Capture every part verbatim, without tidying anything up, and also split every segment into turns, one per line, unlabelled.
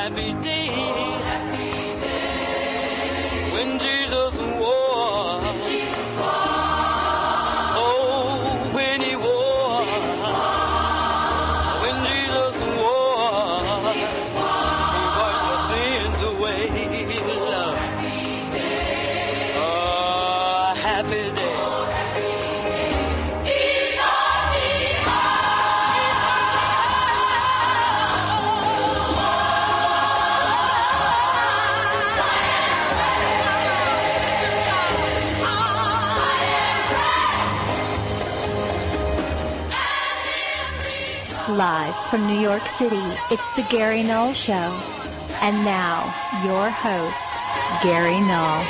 happy day. Oh, happy day. When Jesus wore. When Jesus wore. Oh, when he wore. When Jesus wore. When Jesus wore. He washed my sins away. Love. Happy day. Oh, happy day.
Live from New York City, it's the Gary Null Show. And now, your host, Gary Null.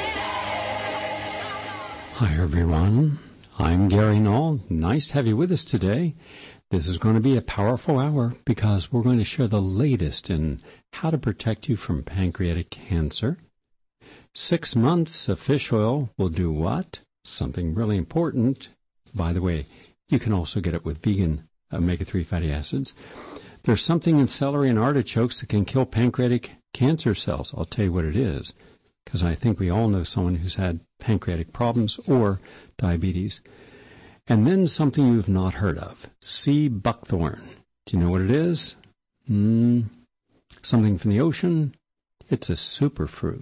Hi, everyone. I'm Gary Null. Nice to have you with us today. This is going to be a powerful hour because we're going to share the latest in how to protect you from pancreatic cancer. Six months of fish oil will do what? Something really important. By the way, you can also get it with vegan omega three fatty acids. There's something in celery and artichokes that can kill pancreatic cancer cells. I'll tell you what it is, because I think we all know someone who's had pancreatic problems or diabetes. And then something you've not heard of, sea buckthorn. Do you know what it is? Mm, something from the ocean. It's a superfruit.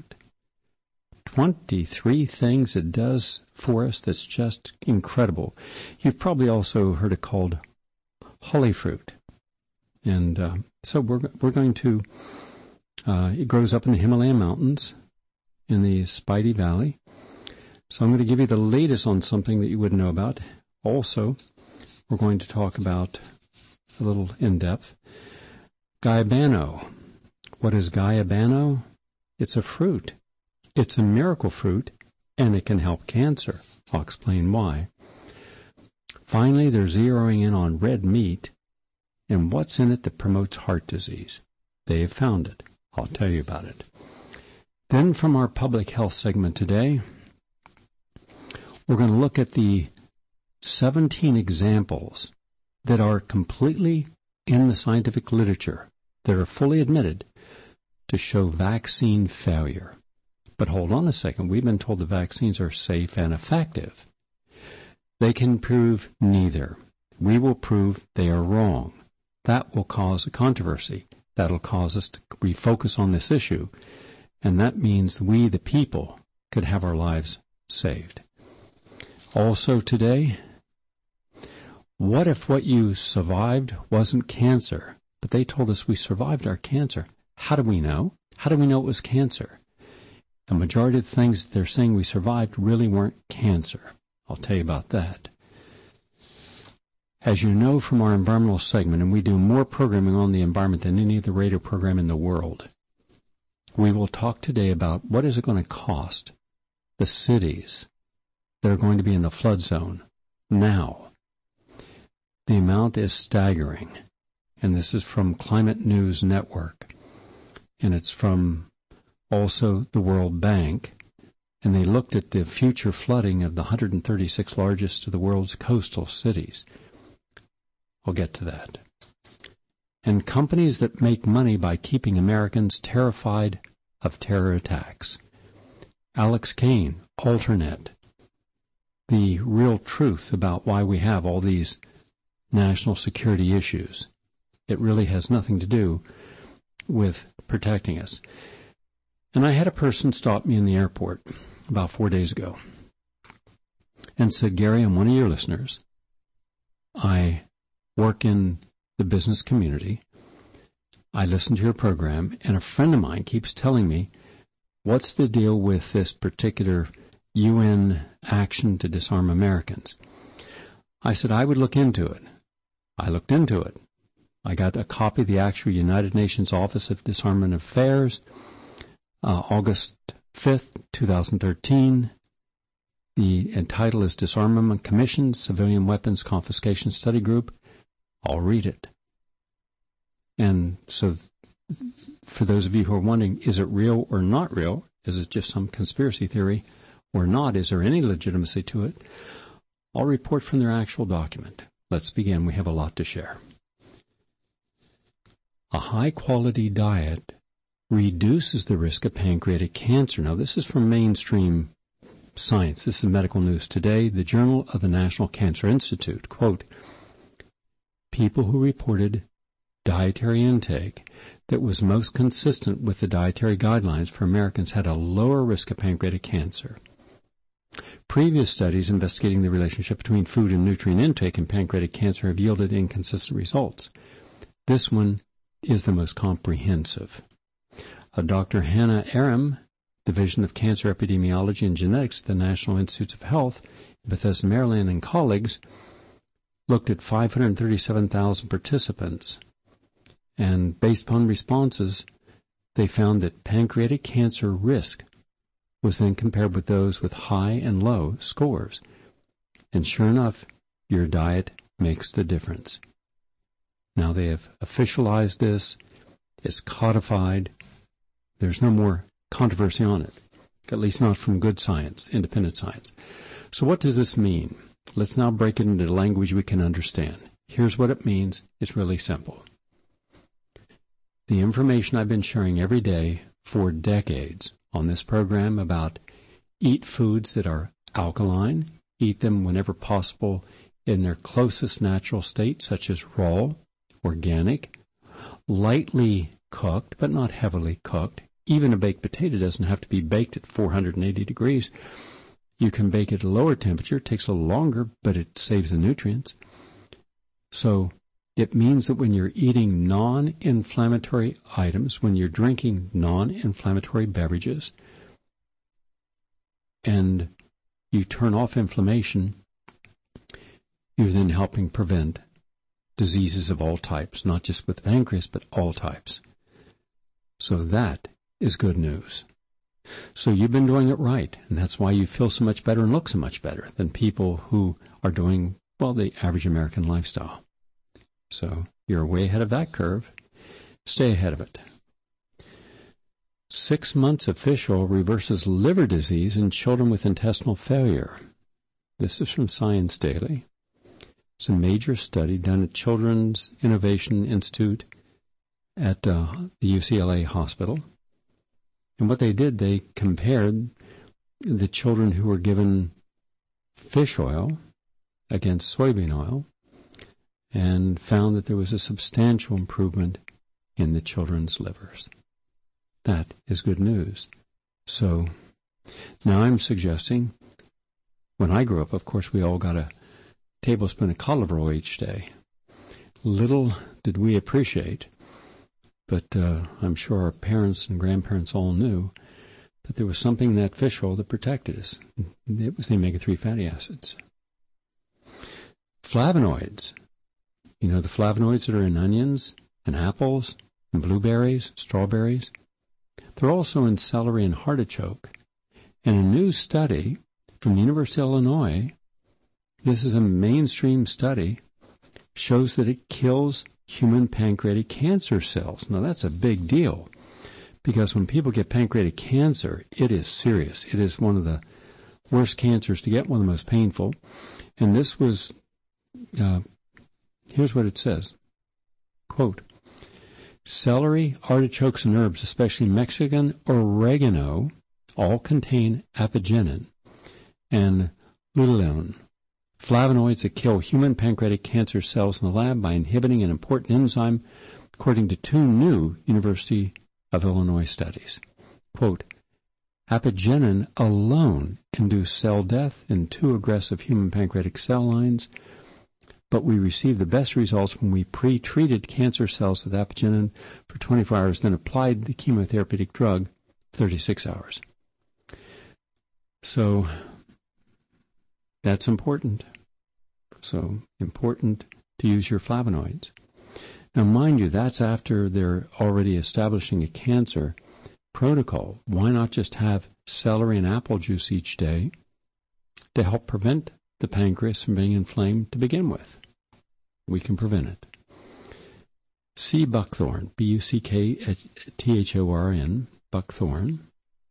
twenty-three things it does for us that's just incredible. You've probably also heard it called holly fruit. And uh, so we're we're going to, uh, it grows up in the Himalayan mountains in the Spiti Valley. So I'm going to give you the latest on something that you wouldn't know about. Also, we're going to talk about a little in-depth. Guyabano. What is Guyabano? It's a fruit. It's a miracle fruit, and it can help cancer. I'll explain why. Finally, they're zeroing in on red meat and what's in it that promotes heart disease. They have found it. I'll tell you about it. Then from our public health segment today, we're going to look at the seventeen examples that are completely in the scientific literature that are fully admitted to show vaccine failure. But hold on a second. We've been told the vaccines are safe and effective. They can prove neither. We will prove they are wrong. That will cause a controversy. That'll cause us to refocus on this issue. And that means we, the people, could have our lives saved. Also today, what if what you survived wasn't cancer, but they told us we survived our cancer? How do we know? How do we know it was cancer? The majority of the things that they're saying we survived really weren't cancer. I'll tell you about that. As you know from our environmental segment, and we do more programming on the environment than any other radio program in the world, we will talk today about what is it going to cost the cities that are going to be in the flood zone now. The amount is staggering, and this is from Climate News Network, and it's from also the World Bank. And they looked at the future flooding of the one hundred thirty-six largest of the world's coastal cities. We'll get to that. And companies that make money by keeping Americans terrified of terror attacks. Alex Kane, Alternet. The real truth about why we have all these national security issues. It really has nothing to do with protecting us. And I had a person stop me in the airport about four days ago and said, Gary, I'm one of your listeners. I work in the business community. I listen to your program, and a friend of mine keeps telling me, what's the deal with this particular U N action to disarm Americans? I said, I would look into it. I looked into it. I got a copy of the actual United Nations Office of Disarmament Affairs, uh, August fifth, twenty thirteen. The title is Disarmament Commission, Civilian Weapons Confiscation Study Group. I'll read it. And so for those of you who are wondering, is it real or not real? Is it just some conspiracy theory or not? Is there any legitimacy to it? I'll report from their actual document. Let's begin. We have a lot to share. A high-quality diet reduces the risk of pancreatic cancer. Now, this is from mainstream science. This is Medical News Today, the Journal of the National Cancer Institute. Quote, people who reported dietary intake that was most consistent with the dietary guidelines for Americans had a lower risk of pancreatic cancer. Previous studies investigating the relationship between food and nutrient intake and pancreatic cancer have yielded inconsistent results. This one is the most comprehensive. Uh, Doctor Hannah Aram, Division of Cancer Epidemiology and Genetics at the National Institutes of Health in Bethesda, Maryland, and colleagues looked at five hundred thirty-seven thousand participants, and based upon responses, they found that pancreatic cancer risk was then compared with those with high and low scores. And sure enough, your diet makes the difference. Now they have officialized this. It's codified. There's no more controversy on it, at least not from good science, independent science. So what does this mean? Let's now break it into language we can understand. Here's what it means. It's really simple. The information I've been sharing every day for decades on this program about eat foods that are alkaline, eat them whenever possible in their closest natural state, such as raw, organic, lightly cooked, but not heavily cooked. Even a baked potato doesn't have to be baked at four hundred eighty degrees. You can bake it at a lower temperature. It takes a little longer, but it saves the nutrients. So it means that when you're eating non-inflammatory items, when you're drinking non-inflammatory beverages, and you turn off inflammation, you're then helping prevent diseases of all types, not just with the pancreas, but all types. So that is good news. So you've been doing it right, and that's why you feel so much better and look so much better than people who are doing, well, the average American lifestyle. So you're way ahead of that curve. Stay ahead of it. Six months of fish oil reverses liver disease in children with intestinal failure. This is from Science Daily. It's a major study done at Children's Innovation Institute at uh, the U C L A hospital. And what they did, they compared the children who were given fish oil against soybean oil and found that there was a substantial improvement in the children's livers. That is good news. So now I'm suggesting, when I grew up, of course, we all got a tablespoon of cod liver oil each day. Little did we appreciate, but uh, I'm sure our parents and grandparents all knew that there was something in that fish oil that protected us. It was the omega three fatty acids. Flavonoids. You know, the flavonoids that are in onions and apples and blueberries, strawberries. They're also in celery and artichoke. And a new study from the University of Illinois, this is a mainstream study, shows that it kills human pancreatic cancer cells. Now, that's a big deal, because when people get pancreatic cancer, it is serious. It is one of the worst cancers to get, one of the most painful. And this was, uh, here's what it says. Quote, celery, artichokes, and herbs, especially Mexican oregano, all contain apigenin and luteolin, flavonoids that kill human pancreatic cancer cells in the lab by inhibiting an important enzyme, according to two new University of Illinois studies. Quote, apigenin alone induced cell death in two aggressive human pancreatic cell lines, but we received the best results when we pre-treated cancer cells with apigenin for twenty-four hours, then applied the chemotherapeutic drug thirty-six hours. So that's important. So important to use your flavonoids. Now, mind you, that's after they're already establishing a cancer protocol. Why not just have celery and apple juice each day to help prevent the pancreas from being inflamed to begin with? We can prevent it. Sea buckthorn, B U C K T H O R N, buckthorn.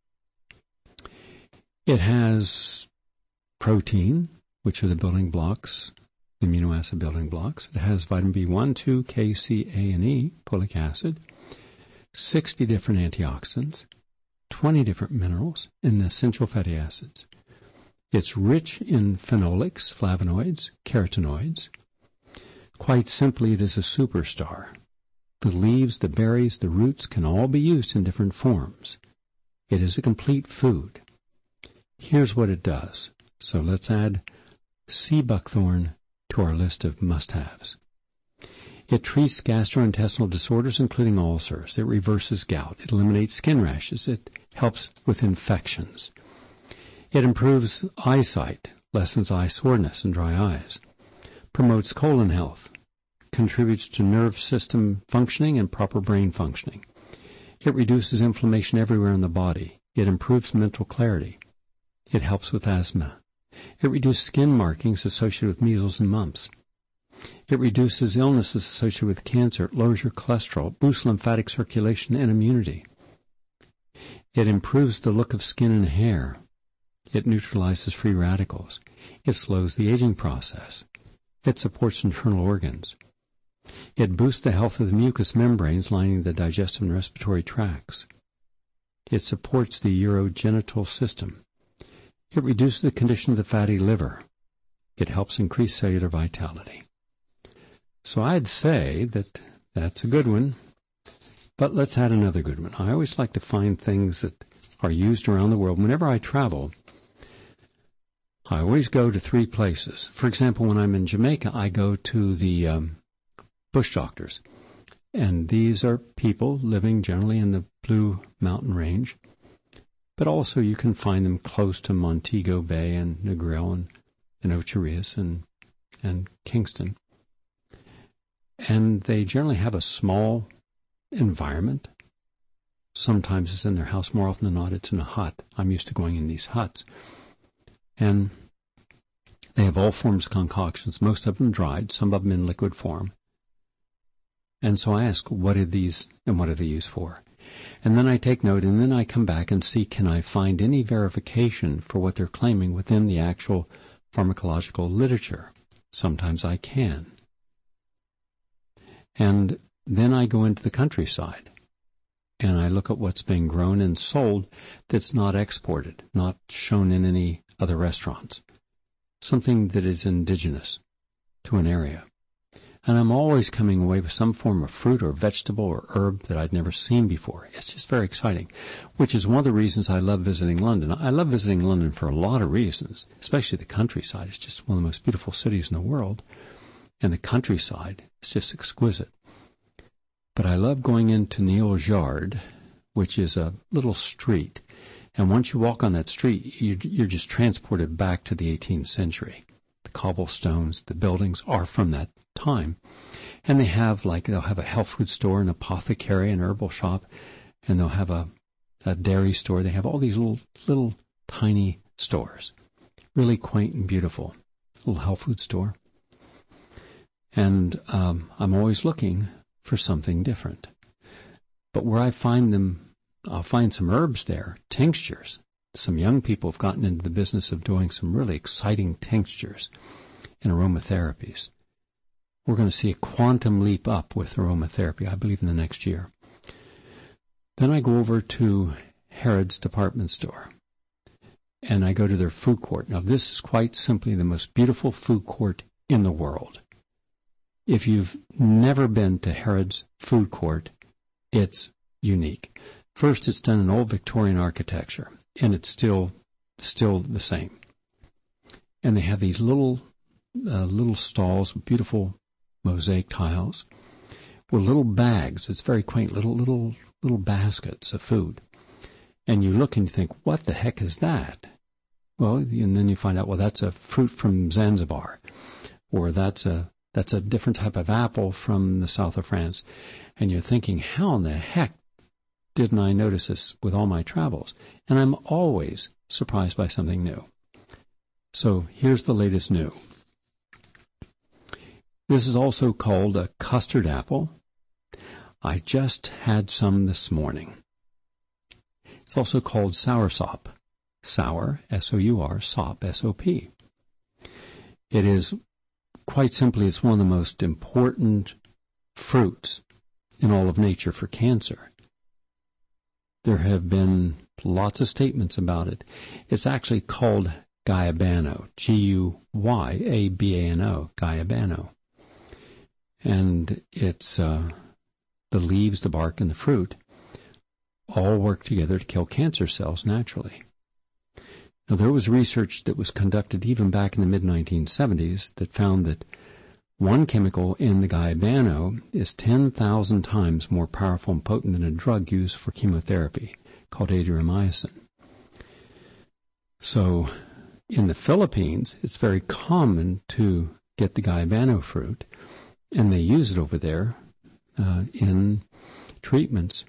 It has protein, which are the building blocks, the amino acid building blocks. It has vitamin B one, two, K, C, A, and E, folic acid, sixty different antioxidants, twenty different minerals, and essential fatty acids. It's rich in phenolics, flavonoids, carotenoids. Quite simply, it is a superstar. The leaves, the berries, the roots can all be used in different forms. It is a complete food. Here's what it does. So let's add sea buckthorn to our list of must-haves. It treats gastrointestinal disorders, including ulcers. It reverses gout. It eliminates skin rashes. It helps with infections. It improves eyesight, lessens eye soreness and dry eyes, promotes colon health, contributes to nerve system functioning and proper brain functioning. It reduces inflammation everywhere in the body. It improves mental clarity. It helps with asthma. It reduces skin markings associated with measles and mumps. It reduces illnesses associated with cancer. It lowers your cholesterol, boosts lymphatic circulation and immunity. It improves the look of skin and hair. It neutralizes free radicals. It slows the aging process. It supports internal organs. It boosts the health of the mucous membranes lining the digestive and respiratory tracts. It supports the urogenital system. It reduces the condition of the fatty liver. It helps increase cellular vitality. So I'd say that that's a good one, but let's add another good one. I always like to find things that are used around the world. Whenever I travel, I always go to three places. For example, when I'm in Jamaica, I go to the um, bush doctors, and these are people living generally in the Blue Mountain Range, but also you can find them close to Montego Bay and Negril and, and Ocho Rios and, and Kingston. And they generally have a small environment. Sometimes it's in their house. More often than not, it's in a hut. I'm used to going in these huts. And they have all forms of concoctions, most of them dried, some of them in liquid form. And so I ask, what are these and what are they used for? And then I take note, and then I come back and see, can I find any verification for what they're claiming within the actual pharmacological literature? Sometimes I can. And then I go into the countryside, and I look at what's being grown and sold that's not exported, not shown in any other restaurants, something that is indigenous to an area. And I'm always coming away with some form of fruit or vegetable or herb that I'd never seen before. It's just very exciting, which is one of the reasons I love visiting London. I love visiting London for a lot of reasons, especially the countryside. It's just one of the most beautiful cities in the world, and the countryside is just exquisite. But I love going into Neal's Yard, which is a little street, and once you walk on that street, you're just transported back to the eighteenth century. The cobblestones, the buildings are from that time. And they have, like, they'll have a health food store, an apothecary, an herbal shop, and they'll have a, a dairy store. They have all these little, little tiny stores. Really quaint and beautiful. Little health food store. And um, I'm always looking for something different. But where I find them, I'll find some herbs there, tinctures. Some young people have gotten into the business of doing some really exciting tinctures and aromatherapies. We're going to see a quantum leap up with aromatherapy, I believe, in the next year. Then I go over to Harrods department store, and I go to their food court. Now, this is quite simply the most beautiful food court in the world. If you've never been to Harrods food court, it's unique. First, it's done in old Victorian architecture, and it's still still the same. And they have these little uh, little stalls with beautiful mosaic tiles with little bags. It's very quaint, little little little baskets of food. And you look and you think, what the heck is that? Well, and then you find out, well, that's a fruit from Zanzibar, or that's a that's a different type of apple from the south of France. And you're thinking, how in the heck didn't I notice this with all my travels? And I'm always surprised by something new. So here's the latest new. This is also called a custard apple. I just had some this morning. It's also called soursop. Sour, S O U R, sop, S O P. It is, quite simply, it's one of the most important fruits in all of nature for cancer. There have been lots of statements about it. It's actually called Guyabano, G U Y A B A N O, Guyabano. And it's uh, the leaves, the bark, and the fruit all work together to kill cancer cells naturally. Now, there was research that was conducted even back in the mid nineteen seventies that found that one chemical in the Guyabano is ten thousand times more powerful and potent than a drug used for chemotherapy called adriamycin. So, in the Philippines, it's very common to get the Guyabano fruit, and they use it over there uh, in treatments.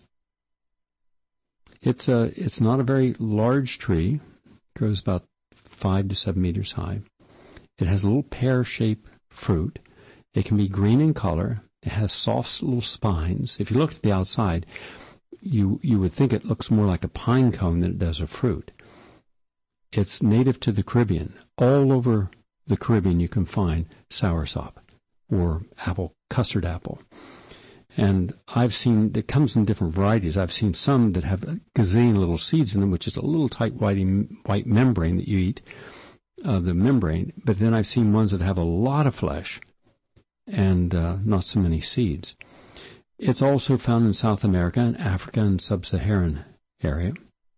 It's a it's not a very large tree. It grows about five to seven meters high. It has a little pear-shaped fruit. It can be green in color. It has soft little spines. If you look at the outside, you you would think it looks more like a pine cone than it does a fruit. It's native to the Caribbean. All over the Caribbean you can find soursop or apple, custard apple. And I've seen, it comes in different varieties. I've seen some that have a gazillion little seeds in them, which is a little tight white, white membrane that you eat, uh, the membrane. But then I've seen ones that have a lot of flesh and uh, not so many seeds. It's also found in South America and Africa and sub-Saharan area.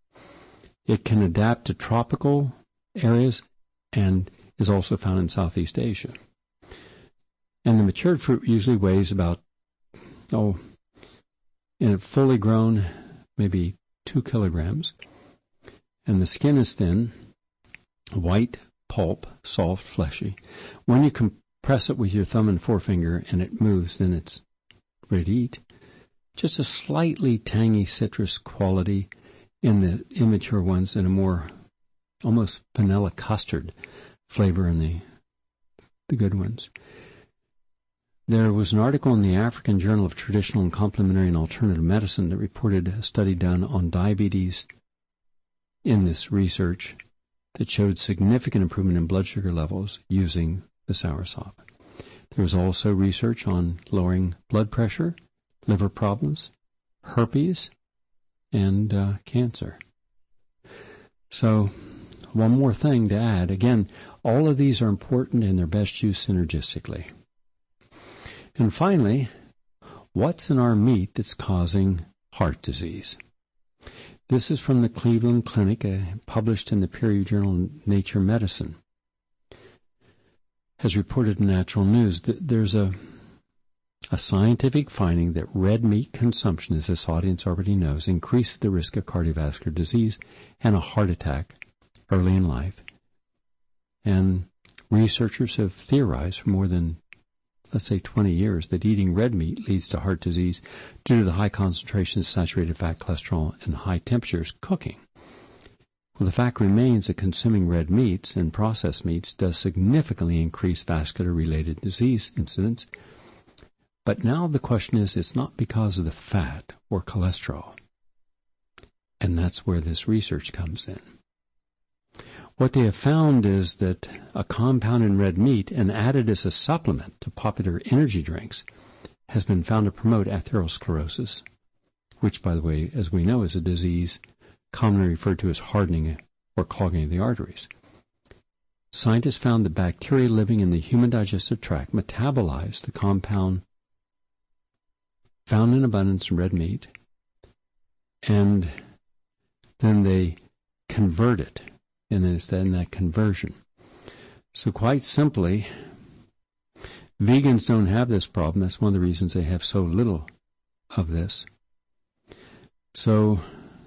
It can adapt to tropical areas and is also found in Southeast Asia. And the matured fruit usually weighs about, oh, in a fully grown, maybe two kilograms. And the skin is thin, white, pulp, soft, fleshy. When you compress it with your thumb and forefinger and it moves, then it's ready to eat. Just a slightly tangy citrus quality in the immature ones and a more almost vanilla custard flavor in the the good ones. There was an article in the African Journal of Traditional and Complementary and Alternative Medicine that reported a study done on diabetes in this research that showed significant improvement in blood sugar levels using the soursop. There was also research on lowering blood pressure, liver problems, herpes, and uh, cancer. So, one more thing to add. Again, all of these are important and they're best used synergistically. And finally, what's in our meat that's causing heart disease? This is from the Cleveland Clinic, uh, published in the peer-reviewed journal Nature Medicine. Has reported in Natural News that there's a A scientific finding that red meat consumption, as this audience already knows, increases the risk of cardiovascular disease and a heart attack early in life. And researchers have theorized for more than, let's say, twenty years that eating red meat leads to heart disease due to the high concentration of saturated fat, cholesterol, and high temperatures cooking. Well, the fact remains that consuming red meats and processed meats does significantly increase vascular-related disease incidence. But now the question is, it's not because of the fat or cholesterol. And that's where this research comes in. What they have found is that a compound in red meat and added as a supplement to popular energy drinks has been found to promote atherosclerosis, which, by the way, as we know, is a disease commonly referred to as hardening or clogging of the arteries. Scientists found that bacteria living in the human digestive tract metabolize the compound found in abundance in red meat, and then they convert it, and then it's in that conversion. So quite simply, vegans don't have this problem. That's one of the reasons they have so little of this. So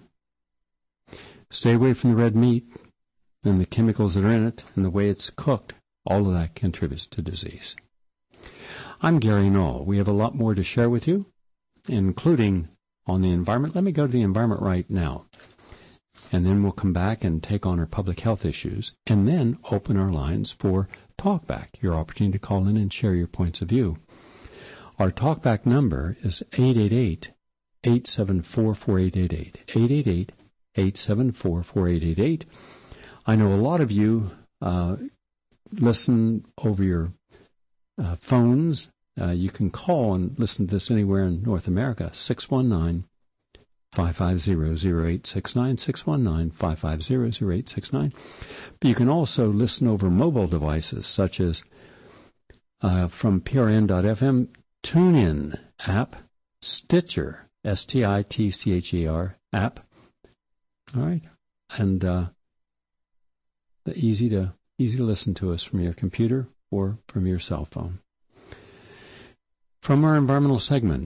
stay away from the red meat and the chemicals that are in it and the way it's cooked. All of that contributes to disease. I'm Gary Null. We have a lot more to share with you, including on the environment. Let me go to the environment right now. And then we'll come back and take on our public health issues, and then open our lines for talkback, your opportunity to call in and share your points of view. Our talkback number is eight eight eight, eight seven four, four eight eight eight, eight eight eight, eight seven four, four eight eight eight. I know a lot of you uh, listen over your uh, phones. Uh, you can call and listen to this anywhere in North America, six one nine, five five zero, zero eight six nine, six one nine, five five zero, zero eight six nine. But you can also listen over mobile devices such as uh, from P R N dot F M, TuneIn app, Stitcher, S T I T C H E R app. All right. And uh, easy to easy to listen to us from your computer or from your cell phone. From our environmental segment,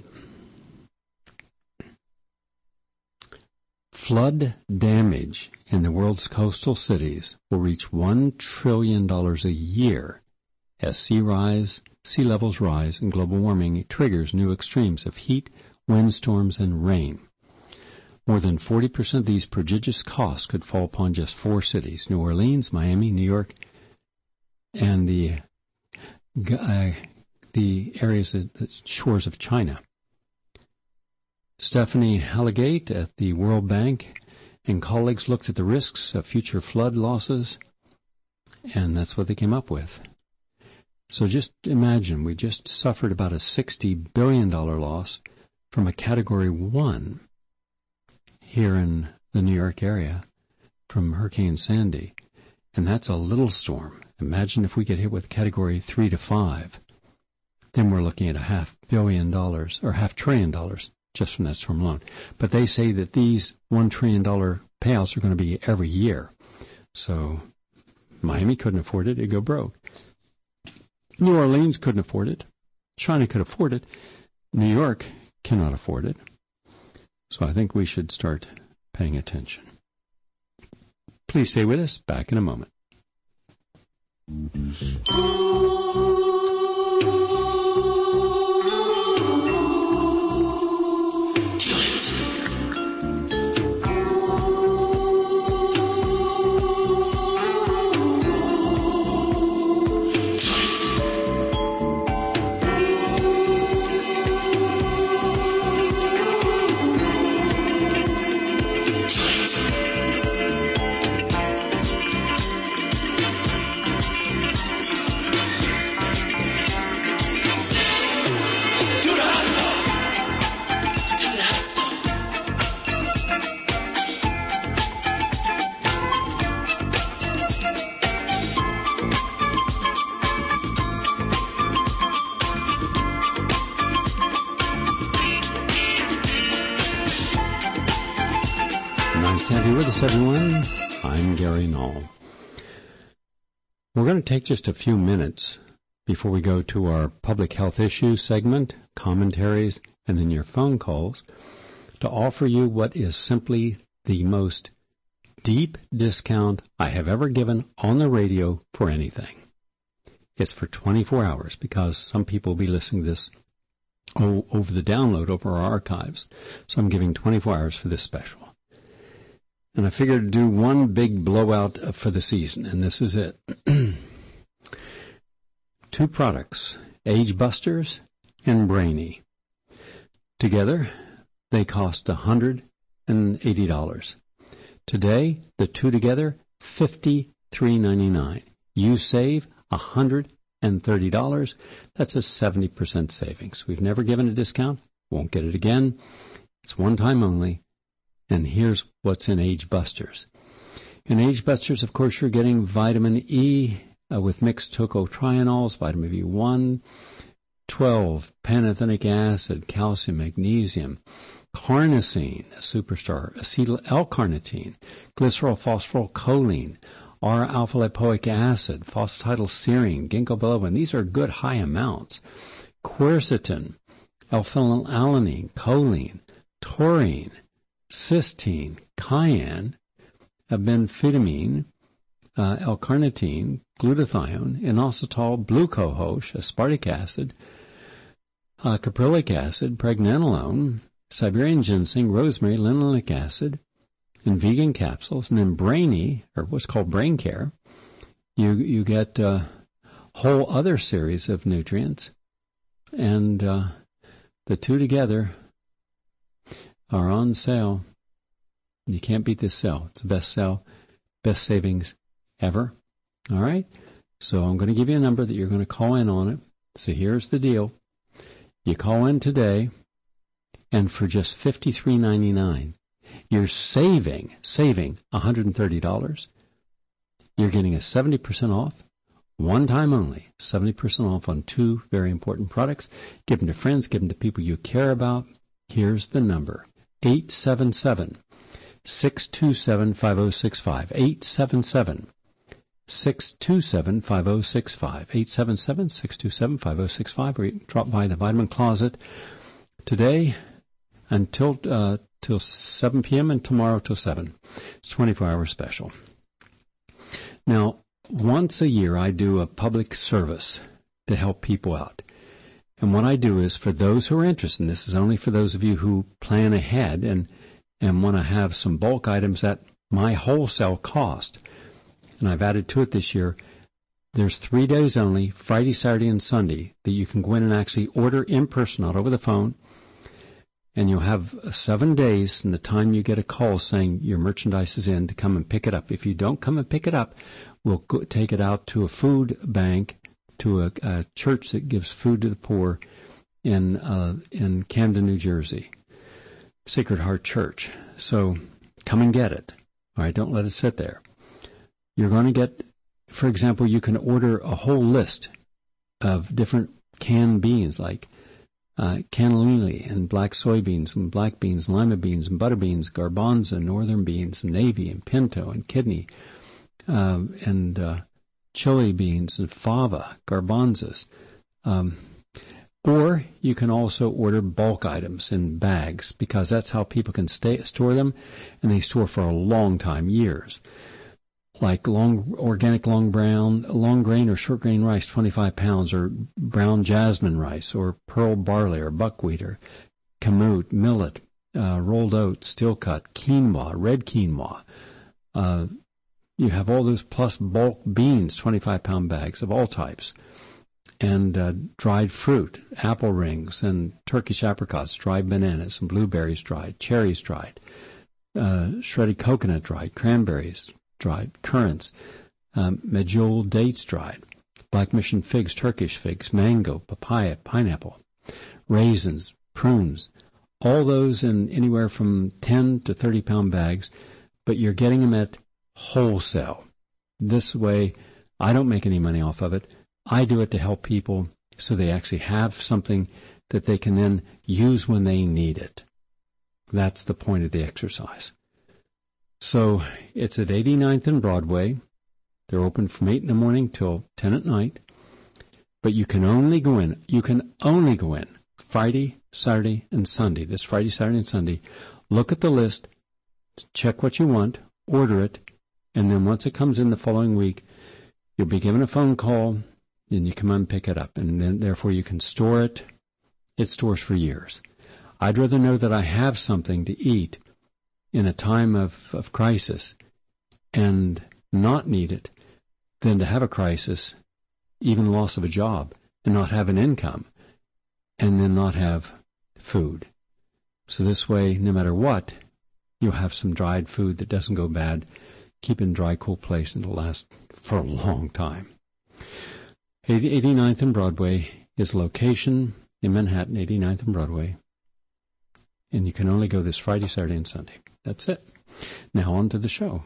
flood damage in the world's coastal cities will reach one trillion dollars a year as sea rise, sea levels rise, and global warming triggers new extremes of heat, windstorms, and rain. More than forty percent of these prodigious costs could fall upon just four cities, New Orleans, Miami, New York, and the uh, the areas, the, the shores of China. Stephanie Halligate at the World Bank and colleagues looked at the risks of future flood losses, and that's what they came up with. So just imagine, we just suffered about a sixty billion dollars loss from a Category one here in the New York area from Hurricane Sandy, and that's a little storm. Imagine if we get hit with Category three to five, then we're looking at a half billion dollars, or half trillion dollars, just from that storm alone. But they say that these one trillion dollars payouts are going to be every year. So Miami couldn't afford it, it'd go broke. New Orleans couldn't afford it. China could afford it. New York cannot afford it. So I think we should start paying attention. Please stay with us. Back in a moment. Everyone, I'm Gary Null. We're going to take just a few minutes before we go to our public health issue segment, commentaries, and then your phone calls to offer you what is simply the most deep discount I have ever given on the radio for anything. It's for twenty-four hours because some people will be listening to this oh, over the download over our archives. So I'm giving twenty-four hours for this special. And I figured to do one big blowout for the season, and this is it. Two products, Age Busters and Brainy. Together, they cost one hundred eighty dollars. Today, the two together, fifty-three ninety-nine. You save one hundred thirty dollars. That's a seventy percent savings. We've never given a discount. Won't get it again. It's one time only. And here's what's in Age Busters. In Age Busters, of course, you're getting vitamin E uh, with mixed tocotrienols, vitamin B one, twelve, pantothenic acid, calcium, magnesium, carnosine, a superstar, acetyl L-carnitine, glycerol phosphorylcholine, R-alpha-lipoic acid, phosphatidylserine, ginkgo biloba. These are good high amounts. Quercetin, L-phenylalanine, choline, taurine, cysteine, cayenne, benphytamine, uh, L-carnitine, glutathione, inositol, blue cohosh, aspartic acid, uh, caprylic acid, pregnenolone, Siberian ginseng, rosemary, linoleic acid, and vegan capsules. And then Brainy, or what's called Brain Care, you you get a whole other series of nutrients, and uh, the two together are on sale. You can't beat this sale. It's the best sale, best savings ever. All right? So I'm going to give you a number that you're going to call in on it. So here's the deal. You call in today. And for just fifty-three ninety-nine, you're saving, saving one hundred thirty dollars. You're getting a seventy percent off, one time only, seventy percent off on two very important products. Give them to friends, give them to people you care about. Here's the number, eight seven seven, six two seven, five oh six five, eight seven seven, six two seven, five oh six five, eight seven seven, six two seven, five oh six five, or you can drop by the Vitamin Closet today until uh, till seven p.m. and tomorrow till seven. It's a twenty-four hour special. Now, once a year I do a public service to help people out. And what I do is, for those who are interested, and this is only for those of you who plan ahead and, and want to have some bulk items at my wholesale cost, and I've added to it this year, there's three days only, Friday, Saturday, and Sunday, that you can go in and actually order in person, not over the phone. And you'll have seven days from the time you get a call saying your merchandise is in to come and pick it up. If you don't come and pick it up, we'll go take it out to a food bank, to a, a church that gives food to the poor in uh, in Camden, New Jersey, Sacred Heart Church. So come and get it. All right, don't let it sit there. You're going to get, for example, you can order a whole list of different canned beans like Uh, cannellini and black soybeans and black beans, lima beans and butter beans, garbanzo, northern beans, and navy and pinto and kidney, uh, and uh, chili beans and fava, garbanzos. Um, or you can also order bulk items in bags, because that's how people can stay, store them, and they store for a long time, years. Like long organic long brown, long grain or short grain rice, twenty-five pounds, or brown jasmine rice, or pearl barley, or buckwheat, or kamut, millet, uh, rolled oats, steel cut, quinoa, red quinoa. Uh, you have all those, plus bulk beans, twenty-five pound bags of all types, and uh, dried fruit, apple rings, and Turkish apricots, dried bananas, and blueberries dried, cherries dried, uh, shredded coconut dried, cranberries dried, currants, um, medjool dates dried, black mission figs, Turkish figs, mango, papaya, pineapple, raisins, prunes, all those in anywhere from ten to thirty pound bags, but you're getting them at wholesale. This way, I don't make any money off of it. I do it to help people so they actually have something that they can then use when they need it. That's the point of the exercise. So it's at eighty-ninth and Broadway. They're open from eight in the morning till ten at night. But you can only go in, you can only go in Friday, Saturday, and Sunday. This Friday, Saturday, and Sunday. Look at the list, check what you want, order it, and then once it comes in the following week, you'll be given a phone call, and you come and pick it up. And then therefore you can store it. It stores for years. I'd rather know that I have something to eat in a time of, of crisis and not need it than to have a crisis, even loss of a job, and not have an income, and then not have food. So this way, no matter what, you'll have some dried food that doesn't go bad. Keep in a dry, cool place, and it'll last for a long time. eighty-ninth and Broadway is location in Manhattan, eighty-ninth and Broadway. And you can only go this Friday, Saturday, and Sunday. That's it. Now on to the show.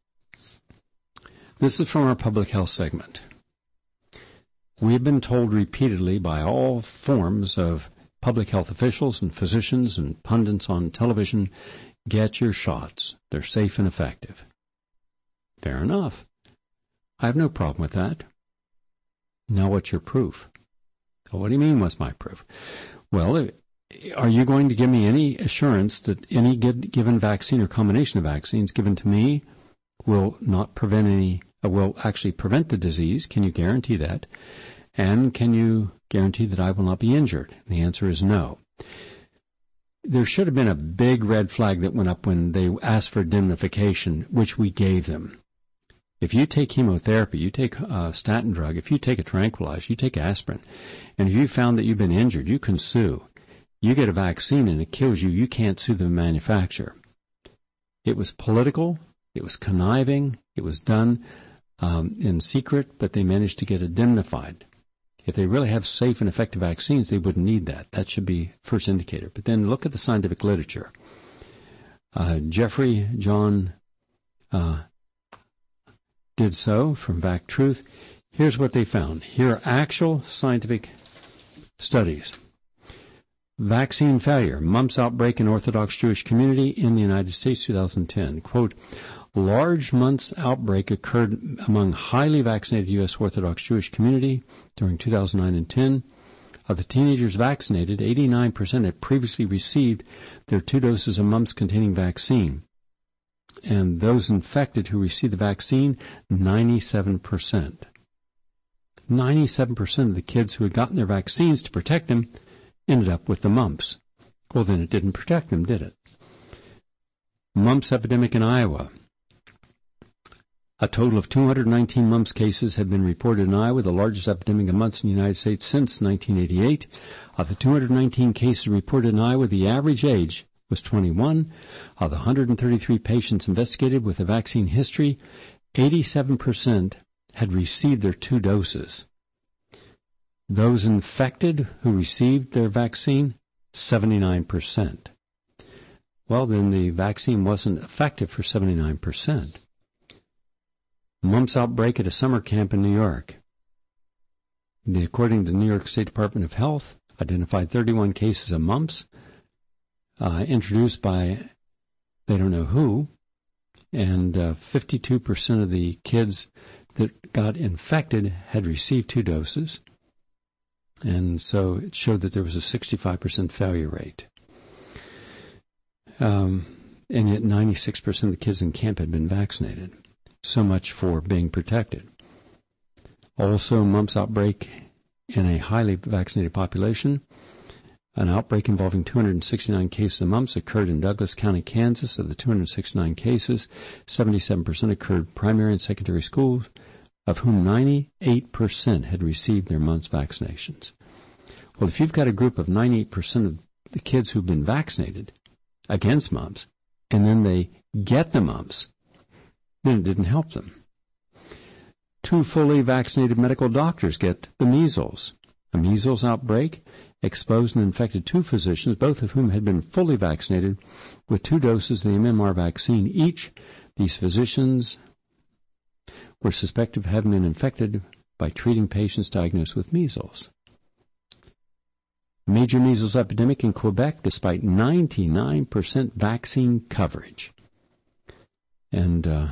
This is from our public health segment. We have been told repeatedly by all forms of public health officials and physicians and pundits on television, get your shots. They're safe and effective. Fair enough. I have no problem with that. Now what's your proof? Oh, what do you mean, what's my proof? Well, are you going to give me any assurance that any given vaccine or combination of vaccines given to me will not prevent any, uh, will actually prevent the disease? Can you guarantee that? And can you guarantee that I will not be injured? And the answer is no. There should have been a big red flag that went up when they asked for indemnification, which we gave them. If you take chemotherapy, you take a statin drug, if you take a tranquilizer, you take aspirin, and if you found that you've been injured, you can sue. You get a vaccine and it kills you, you can't sue the manufacturer. It was political, it was conniving, it was done um, in secret, but they managed to get indemnified. If they really have safe and effective vaccines, they wouldn't need that. That should be first indicator. But then look at the scientific literature. Uh, Jeffrey John uh, did so from VacTruth. Here's what they found. Here are actual scientific studies. Vaccine failure, mumps outbreak in Orthodox Jewish community in the United States, two thousand ten. Quote, large mumps outbreak occurred among highly vaccinated U S Orthodox Jewish community during two thousand nine and ten. Of the teenagers vaccinated, eighty-nine percent had previously received their two doses of mumps-containing vaccine. And those infected who received the vaccine, ninety-seven percent. ninety-seven percent of the kids who had gotten their vaccines to protect them ended up with the mumps. Well, then it didn't protect them, did it? Mumps epidemic in Iowa. A total of two hundred nineteen mumps cases have been reported in Iowa, the largest epidemic of mumps in the United States since nineteen eighty-eight. Of the two hundred nineteen cases reported in Iowa, the average age was twenty-one. Of the one hundred thirty-three patients investigated with a vaccine history, eighty-seven percent had received their two doses. Those infected who received their vaccine, seventy-nine percent. Well, then the vaccine wasn't effective for seventy-nine percent. Mumps outbreak at a summer camp in New York. The, according to the New York State Department of Health, identified thirty-one cases of mumps uh, introduced by they don't know who, and uh, fifty-two percent of the kids that got infected had received two doses, and so it showed that there was a sixty-five percent failure rate. Um, and yet ninety-six percent of the kids in camp had been vaccinated. So much for being protected. Also, mumps outbreak in a highly vaccinated population. An outbreak involving two hundred sixty-nine cases of mumps occurred in Douglas County, Kansas. Of the two hundred sixty-nine cases, seventy-seven percent occurred primary and secondary schools, of whom ninety-eight percent had received their mumps vaccinations. Well, if you've got a group of ninety-eight percent of the kids who've been vaccinated against mumps, and then they get the mumps, then it didn't help them. Two fully vaccinated medical doctors get the measles. A measles outbreak exposed and infected two physicians, both of whom had been fully vaccinated with two doses of the M M R vaccine each. These physicians were suspected of having been infected by treating patients diagnosed with measles. Major measles epidemic in Quebec despite ninety-nine percent vaccine coverage. And uh,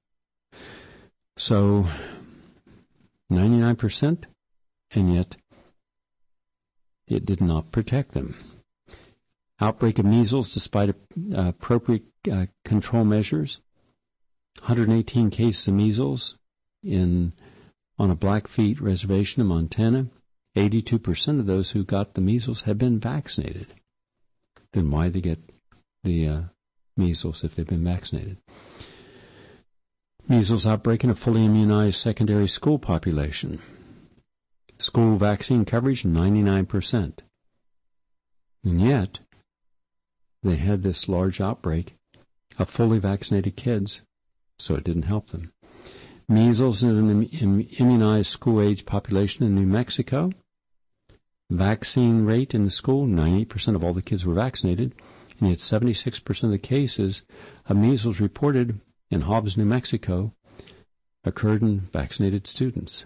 so ninety-nine percent, and yet it did not protect them. Outbreak of measles despite uh, appropriate uh, control measures. one hundred eighteen cases of measles in on a Blackfeet reservation in Montana. eighty-two percent of those who got the measles had been vaccinated. Then why did they get the uh, measles if they've been vaccinated? Measles outbreak in a fully immunized secondary school population. School vaccine coverage, ninety-nine percent. And yet, they had this large outbreak of fully vaccinated kids, so it didn't help them. Measles in an im- immunized school-age population in New Mexico. Vaccine rate in the school, ninety percent of all the kids were vaccinated, and yet seventy-six percent of the cases of measles reported in Hobbs, New Mexico, occurred in vaccinated students.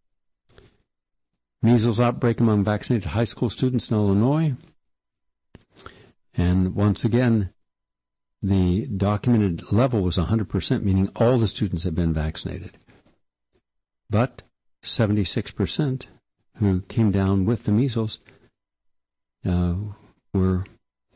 Measles outbreak among vaccinated high school students in Illinois. And once again, the documented level was one hundred percent, meaning all the students had been vaccinated. But seventy-six percent who came down with the measles uh, were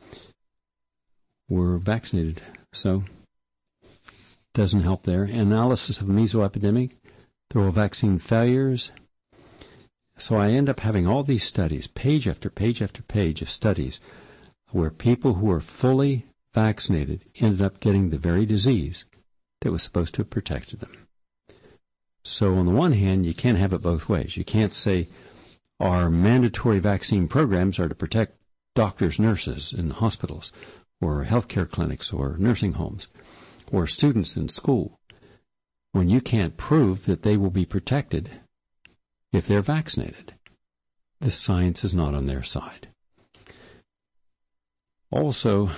were vaccinated. So doesn't help there. Analysis of the measles epidemic, there were vaccine failures. So I end up having all these studies, page after page after page of studies, where people who were fully vaccinated ended up getting the very disease that was supposed to have protected them. So on the one hand, you can't have it both ways. You can't say our mandatory vaccine programs are to protect doctors, nurses in hospitals, or healthcare clinics, or nursing homes, or students in school, when you can't prove that they will be protected if they're vaccinated. the science is not on their side. Also,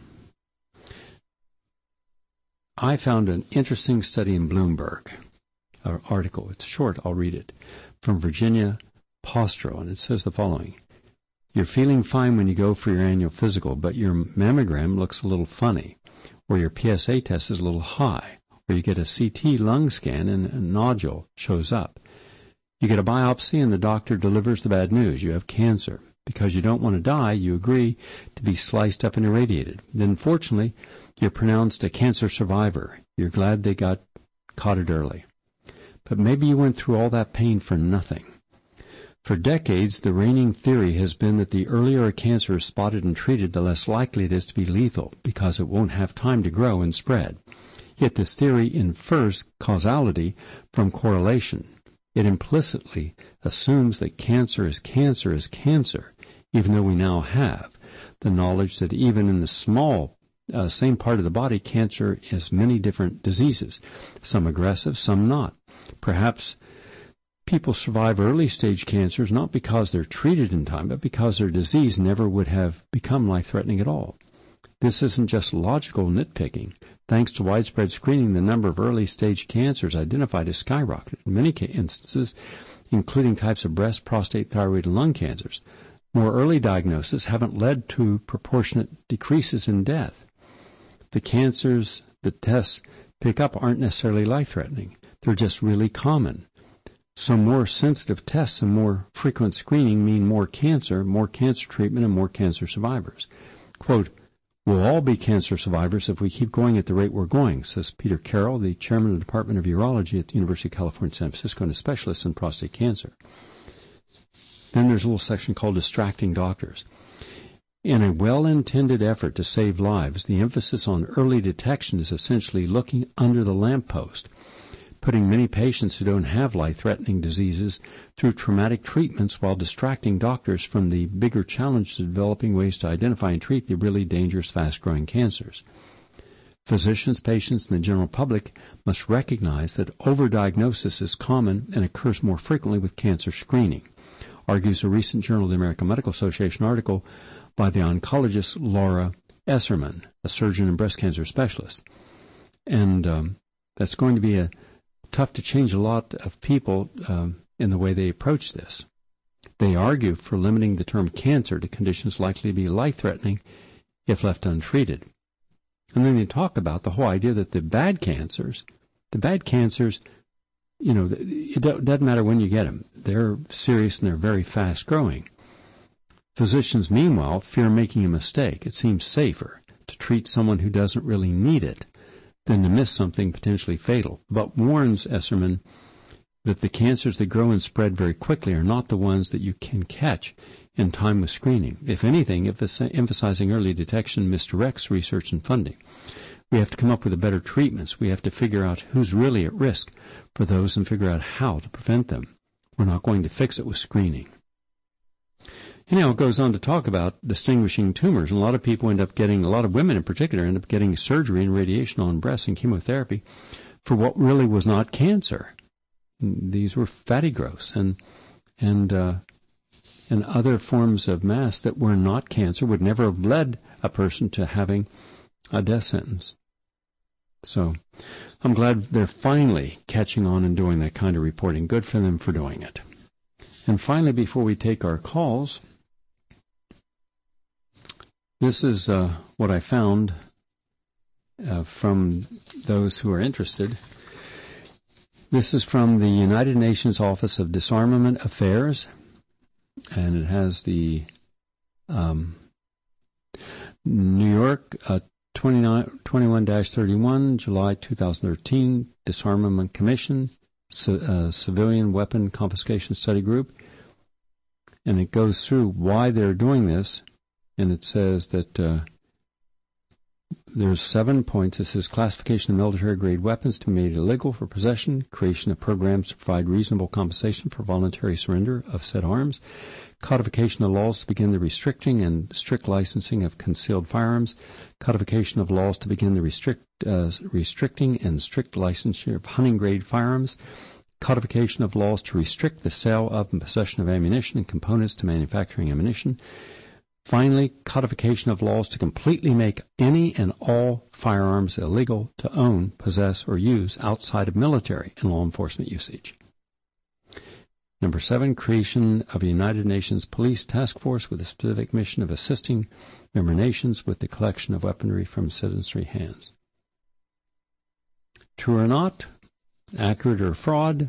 I found an interesting study in Bloomberg, an article. It's short, I'll read it, from Virginia Postro, and it says the following. You're feeling fine when you go for your annual physical, but your mammogram looks a little funny, or your P S A test is a little high, or you get a C T lung scan and a nodule shows up. You get a biopsy and the doctor delivers the bad news. You have cancer. Because you don't want to die, you agree to be sliced up and irradiated. Then, fortunately, you're pronounced a cancer survivor. You're glad they got caught it early. But maybe you went through all that pain for nothing. For decades, the reigning theory has been that the earlier a cancer is spotted and treated, the less likely it is to be lethal, because it won't have time to grow and spread. Yet this theory infers causality from correlation. It implicitly assumes that cancer is cancer is cancer, even though we now have the knowledge that even in the small, uh, same part of the body, cancer has many different diseases, some aggressive, some not. Perhaps people survive early-stage cancers not because they're treated in time, but because their disease never would have become life-threatening at all. This isn't just logical nitpicking. Thanks to widespread screening, the number of early-stage cancers identified has skyrocketed. In many instances, including types of breast, prostate, thyroid, and lung cancers, more early diagnosis haven't led to proportionate decreases in death. The cancers the tests pick up aren't necessarily life-threatening. They're just really common. So more sensitive tests and more frequent screening mean more cancer, more cancer treatment, and more cancer survivors. Quote, we'll all be cancer survivors if we keep going at the rate we're going, says Peter Carroll, the chairman of the Department of Urology at the University of California, San Francisco, and a specialist in prostate cancer. Then there's a little section called Distracting Doctors. In a well-intended effort to save lives, the emphasis on early detection is essentially looking under the lamppost, putting many patients who don't have life-threatening diseases through traumatic treatments while distracting doctors from the bigger challenge of developing ways to identify and treat the really dangerous, fast-growing cancers. Physicians, patients, and the general public must recognize that overdiagnosis is common and occurs more frequently with cancer screening, argues a recent Journal of the American Medical Association article by the oncologist Laura Esserman, a surgeon and breast cancer specialist. And um, that's going to be a tough to change a lot of people um, in the way they approach this. They argue for limiting the term cancer to conditions likely to be life-threatening if left untreated. And then they talk about the whole idea that the bad cancers, the bad cancers, you know, it doesn't matter when you get them. They're serious and they're very fast-growing. Physicians, meanwhile, fear making a mistake. It seems safer to treat someone who doesn't really need it than to miss something potentially fatal, but warns Esserman that the cancers that grow and spread very quickly are not the ones that you can catch in time with screening. If anything, emphasizing early detection misdirects research and funding. We have to come up with better treatments. We have to figure out who's really at risk for those and figure out how to prevent them. We're not going to fix it with screening. Anyhow, it goes on to talk about distinguishing tumors. And a lot of people end up getting, a lot of women in particular, end up getting surgery and radiation on breast and chemotherapy for what really was not cancer. These were fatty growths and and uh, and other forms of mass that were not cancer, would never have led a person to having a death sentence. So I'm glad they're finally catching on and doing that kind of reporting. Good for them for doing it. And finally, before we take our calls, this is uh, what I found uh, from those who are interested. This is from the United Nations Office of Disarmament Affairs, and it has the um, New York uh, twenty-one dash thirty-one, July two thousand thirteen, Disarmament Commission, C- uh, Civilian Weapon Confiscation Study Group, and it goes through why they're doing this. And it says that uh, there's seven points. It says classification of military-grade weapons to be made illegal for possession, creation of programs to provide reasonable compensation for voluntary surrender of said arms, codification of laws to begin the restricting and strict licensing of concealed firearms, codification of laws to begin the restrict, uh, restricting and strict licensure of hunting-grade firearms, codification of laws to restrict the sale of and possession of ammunition and components to manufacturing ammunition. Finally, codification of laws to completely make any and all firearms illegal to own, possess, or use outside of military and law enforcement usage. Number seven, creation of a United Nations Police Task Force with a specific mission of assisting member nations with the collection of weaponry from citizenry hands. True or not? Accurate or fraud?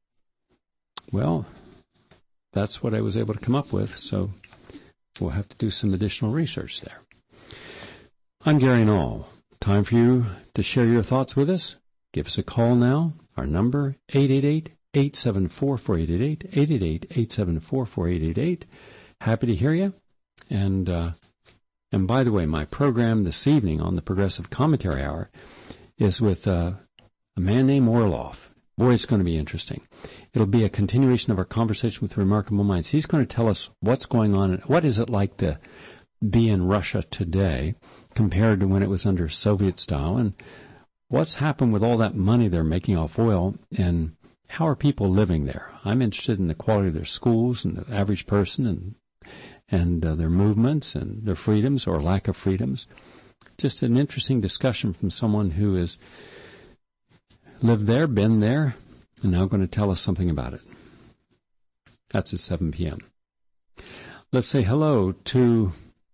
Well, that's what I was able to come up with, so we'll have to do some additional research there. I'm Gary Null. Time for you to share your thoughts with us. Give us a call now. Our number, eight eight eight, eight seven four, four eight eight eight, eight eight eight, eight seven four, four eight eight eight. Happy to hear you. And, uh, and by the way, my program this evening on the Progressive Commentary Hour is with uh, a man named Orloff. Boy, it's going to be interesting. It'll be a continuation of our conversation with Remarkable Minds. He's going to tell us what's going on. What is it like to be in Russia today compared to when it was under Soviet style? And what's happened with all that money they're making off oil? And how are people living there? I'm interested in the quality of their schools and the average person and and uh, their movements and their freedoms or lack of freedoms. Just an interesting discussion from someone who has lived there, been there, and now going to tell us something about it. That's at seven p.m. Let's say hello to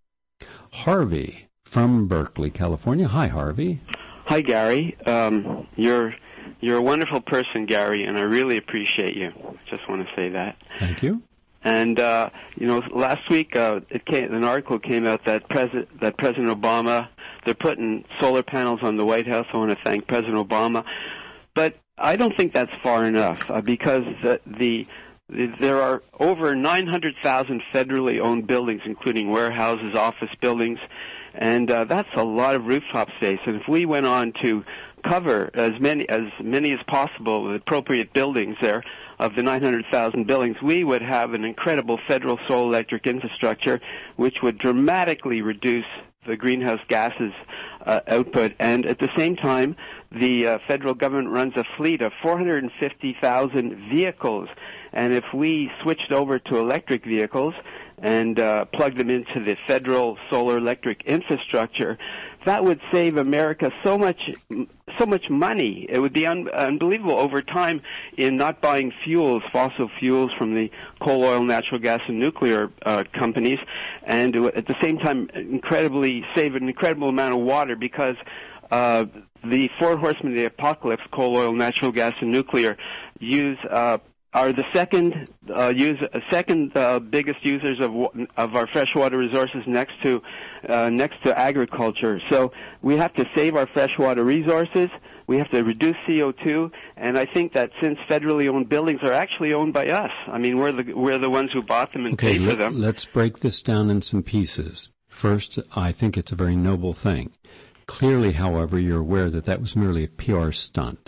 Harvey from Berkeley, California. Hi, Harvey.
Hi, Gary. Um, you're you're a wonderful person, Gary, and I really appreciate you. Just want to say that.
Thank you.
And uh, you know, last week uh, it came, an article came out that President that President Obama, they're putting solar panels on the White House. I want to thank President Obama, but I don't think that's far enough uh, because the, the, the there are over nine hundred thousand federally owned buildings, including warehouses, office buildings, and uh, that's a lot of rooftop space. And if we went on to cover as many as many as possible with appropriate buildings there of the nine hundred thousand buildings, we would have an incredible federal solar electric infrastructure which would dramatically reduce the greenhouse gases uh, output. And at the same time, the uh, federal government runs a fleet of four hundred fifty thousand vehicles. And if we switched over to electric vehicles and uh, plugged them into the federal solar electric infrastructure, that would save America so much so much money. It would be un- unbelievable over time in not buying fuels, fossil fuels from the coal, oil, natural gas, and nuclear uh, companies, and at the same time incredibly save an incredible amount of water because uh, the four horsemen of the apocalypse, coal, oil, natural gas, and nuclear, use uh, are the second uh, use uh, second uh, biggest users of of our freshwater resources next to uh, next to agriculture. So we have to save our freshwater resources. We have to reduce C O two, and I think that since federally owned buildings are actually owned by us, I mean we're the we're the ones who bought them and
okay,
paid
let,
for them.
Let's break this down in some pieces. First, I think it's a very noble thing. Clearly, however, you're aware that that was merely a P R stunt,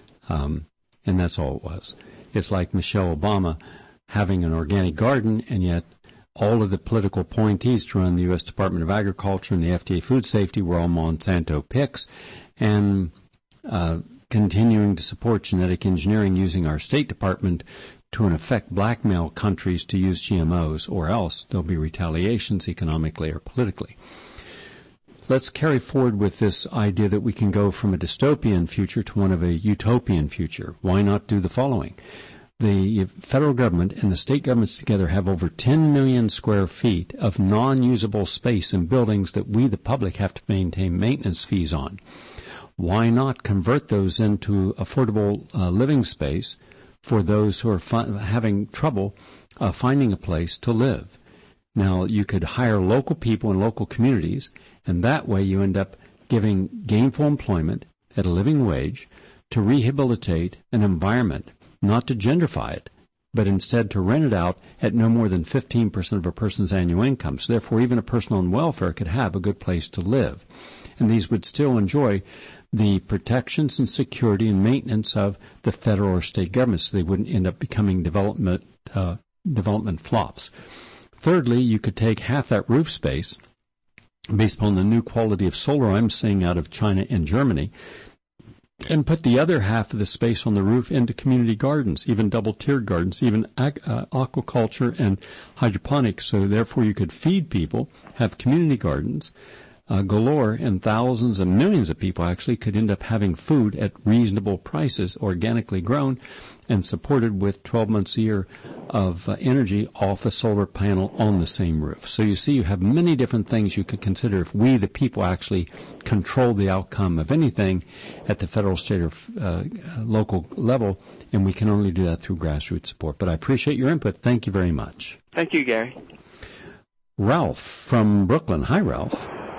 um, and that's all it was. It's like Michelle Obama having an organic garden, and yet all of the political appointees to run the U S Department of Agriculture and the F D A Food Safety were all Monsanto picks, and uh, continuing to support genetic engineering using our State Department to, in effect, blackmail countries to use G M Os, or else there'll be retaliations economically or politically. Let's carry forward with this idea that we can go from a dystopian future to one of a utopian future. Why not do the following? The federal government and the state governments together have over ten million square feet of non-usable space in buildings that we, the public, have to maintain maintenance fees on. Why not convert those into affordable uh, living space for those who are fi- having trouble uh, finding a place to live? Now, you could hire local people in local communities, and that way you end up giving gainful employment at a living wage to rehabilitate an environment, not to gentrify it, but instead to rent it out at no more than fifteen percent of a person's annual income. So therefore, even a person on welfare could have a good place to live. And these would still enjoy the protections and security and maintenance of the federal or state government, so they wouldn't end up becoming development uh, development flops. Thirdly, you could take half that roof space, based upon the new quality of solar I'm seeing out of China and Germany, and put the other half of the space on the roof into community gardens, even double-tiered gardens, even ag- uh, aquaculture and hydroponics. So therefore you could feed people, have community gardens uh, galore, and thousands and millions of people actually could end up having food at reasonable prices, organically grown and supported with twelve months a year of uh, energy off a solar panel on the same roof. So you see, you have many different things you could consider if we, the people, actually control the outcome of anything at the federal, state, or uh, local level, and we can only do that through grassroots support. But I appreciate your input. Thank you very much.
Thank you, Gary.
Ralph from Brooklyn. Hi, Ralph.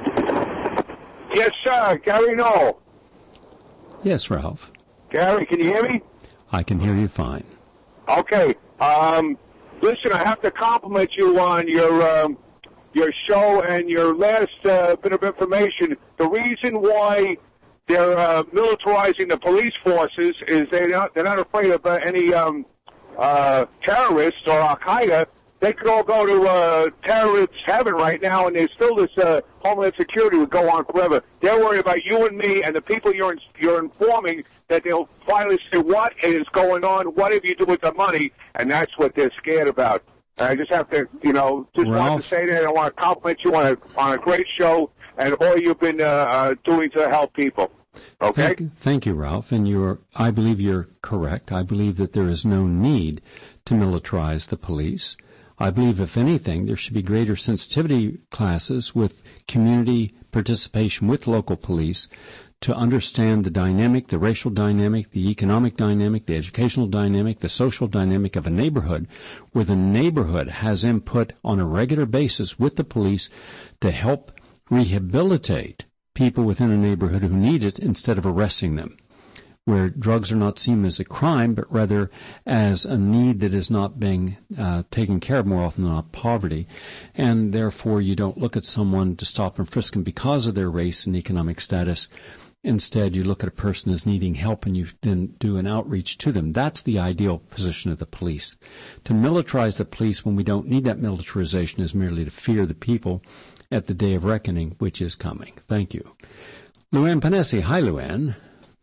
Yes, sir. Gary Knoll.
Yes, Ralph.
Gary, can you hear me?
I can hear you fine.
Okay. Um, listen, I have to compliment you on your um, your show and your last uh, bit of information. The reason why they're uh, militarizing the police forces is they're not, they're not afraid of uh, any um, uh, terrorists or Al-Qaeda. They could all go to uh, terrorist heaven right now, and there's still this uh, Homeland Security would go on forever. They're worried about you and me and the people you're in, you're informing, that they'll finally say, what is going on? What have you do with the money? And that's what they're scared about. And I just have to, you know, just
Ralph,
want to say that I want to compliment you on a, on a great show and all you've been uh, uh, doing to help people. Okay?
Thank, thank you, Ralph. And you're, I believe you're correct. I believe that there is no need to militarize the police. I believe, if anything, there should be greater sensitivity classes with community participation with local police to understand the dynamic, the racial dynamic, the economic dynamic, the educational dynamic, the social dynamic of a neighborhood, where the neighborhood has input on a regular basis with the police to help rehabilitate people within a neighborhood who need it instead of arresting them, where drugs are not seen as a crime, but rather as a need that is not being uh, taken care of, more often than not poverty. And therefore, you don't look at someone to stop and frisk them because of their race and economic status. Instead, you look at a person as needing help, and you then do an outreach to them. That's the ideal position of the police. To militarize the police when we don't need that militarization is merely to fear the people at the day of reckoning, which is coming. Thank you. Luann Panesi. Hi, Luann.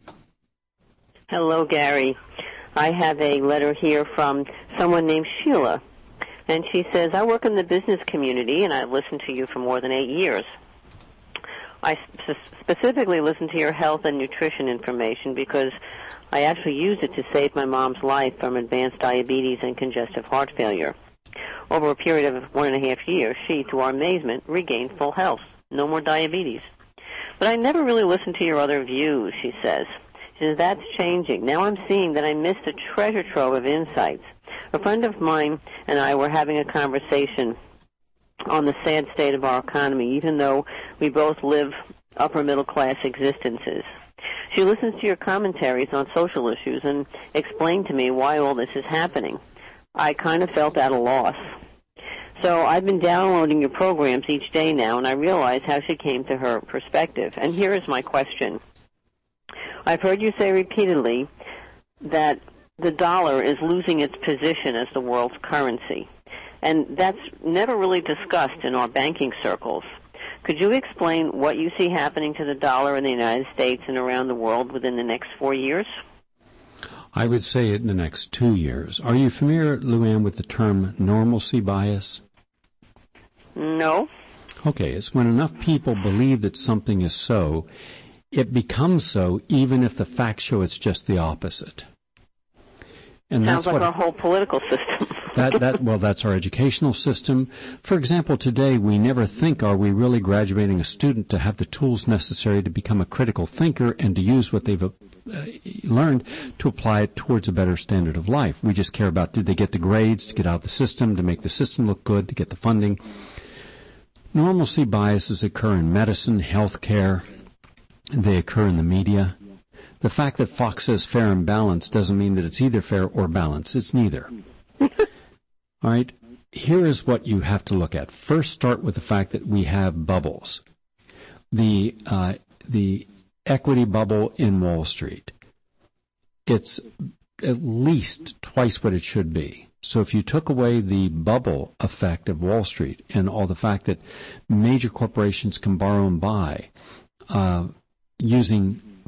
Hello, Gary. I have a letter here from someone named Sheila, and she says, I work in the business community, and I've listened to you for more than eight years. I sp- specifically listen to your health and nutrition information because I actually used it to save my mom's life from advanced diabetes and congestive heart failure. Over a period of one and a half years, she, to our amazement, regained full health. No more diabetes. But I never really listened to your other views, she says. She says, that's changing. Now I'm seeing that I missed a treasure trove of insights. A friend of mine and I were having a conversation on the sad state of our economy, even though we both live upper-middle-class existences. She listens to your commentaries on social issues and explained to me why all this is happening. I kind of felt at a loss. So I've been downloading your programs each day now, and I realize how she came to her perspective. And here is my question. I've heard you say repeatedly that the dollar is losing its position as the world's currency. And that's never really discussed in our banking circles. Could you explain what you see happening to the dollar in the United States and around the world within the next four years?
I would say in the next two years. Are you familiar, Luann, with the term normalcy bias?
No.
Okay, it's when enough people believe that something is so, it becomes so even if the facts show it's just the opposite. And
Sounds
that's
like
what,
our whole political system.
that, that, well, that's our educational system. For example, today we never think, are we really graduating a student to have the tools necessary to become a critical thinker and to use what they've uh, learned to apply it towards a better standard of life. We just care about, did they get the grades to get out of the system, to make the system look good, to get the funding. Normalcy biases occur in medicine, health care. They occur in the media. The fact that Fox says fair and balanced doesn't mean that it's either fair or balanced. It's neither. All right? Here is what you have to look at. First, start with the fact that we have bubbles. The uh, the equity bubble in Wall Street, it's at least twice what it should be. So if you took away the bubble effect of Wall Street and all the fact that major corporations can borrow and buy uh, using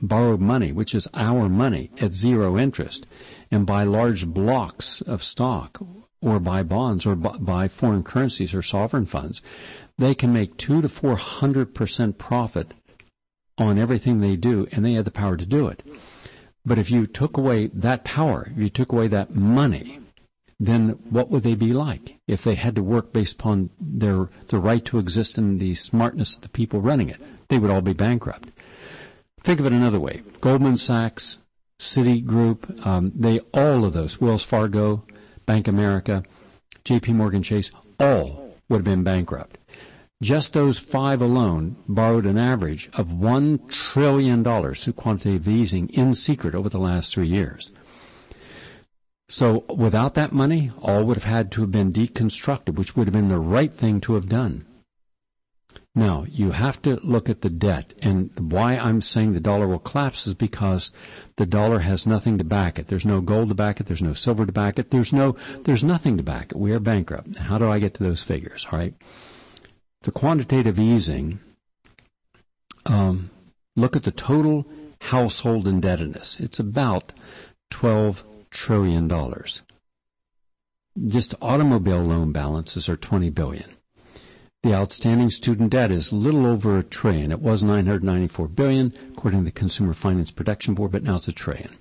borrowed money, which is our money, at zero interest, and buy large blocks of stock or buy bonds or buy foreign currencies or sovereign funds, they can make two to four hundred percent profit on everything they do, and they have the power to do it. But if you took away that power, if you took away that money, then what would they be like if they had to work based upon their the right to exist and the smartness of the people running it? They would all be bankrupt. Think of it another way. Goldman Sachs, Citigroup, um, they all of those, Wells Fargo, Bank of America, J P Morgan Chase, all would have been bankrupt. Just those five alone borrowed an average of one trillion dollars through quantitative easing in secret over the last three years. So without that money, all would have had to have been deconstructed, which would have been the right thing to have done. Now, you have to look at the debt, and why I'm saying the dollar will collapse is because the dollar has nothing to back it. There's no gold to back it. There's no silver to back it. There's no, there's nothing to back it. We are bankrupt. How do I get to those figures? All right. The quantitative easing, um, look at the total household indebtedness. It's about twelve trillion dollars. Just automobile loan balances are twenty billion dollars. The outstanding student debt is a little over a trillion. It was nine hundred ninety-four billion dollars, according to the Consumer Finance Protection Board, but now it's a trillion.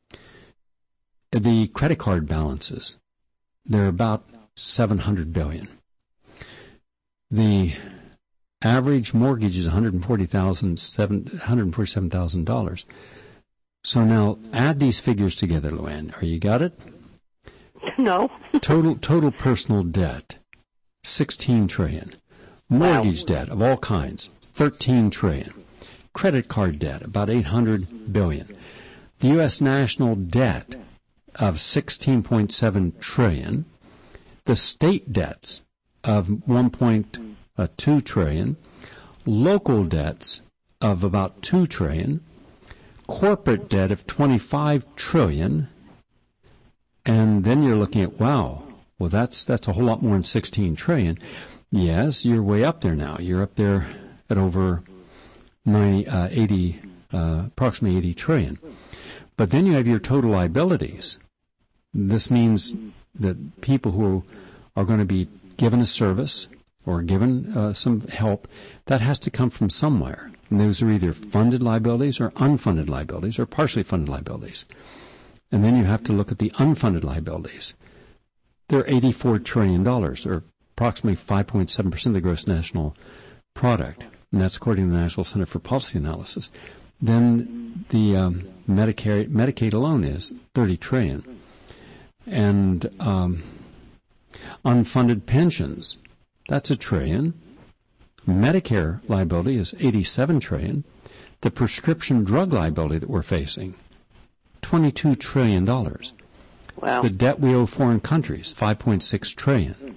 The credit card balances, they're about seven hundred billion dollars. The average mortgage is one hundred forty thousand dollars, one hundred forty-seven thousand dollars. So now add these figures together, Luann. Are you got it?
No.
total total personal debt, sixteen trillion dollars. Mortgage wow. debt of all kinds, thirteen trillion dollars. Credit card debt, about eight hundred billion dollars. The U S national debt of sixteen point seven trillion dollars. The state debts of one point two trillion dollars. Local debts of about two trillion dollars. Corporate debt of twenty-five trillion dollars. And then you're looking at, wow, well, that's that's a whole lot more than sixteen trillion dollars. Yes, you're way up there now. You're up there at over ninety, uh, eighty, uh, approximately eighty trillion. But then you have your total liabilities. This means that people who are going to be given a service or given uh, some help, that has to come from somewhere. And those are either funded liabilities or unfunded liabilities or partially funded liabilities. And then you have to look at the unfunded liabilities. They're eighty-four trillion dollars, or approximately five point seven percent of the gross national product, and that's according to the National Center for Policy Analysis. Then the um, Medicare, Medicaid alone is thirty trillion dollars. And um, unfunded pensions, that's a trillion. Medicare liability is eighty-seven trillion dollars. The prescription drug liability that we're facing, twenty-two trillion dollars.
Wow.
The debt we owe foreign countries, five point six trillion dollars.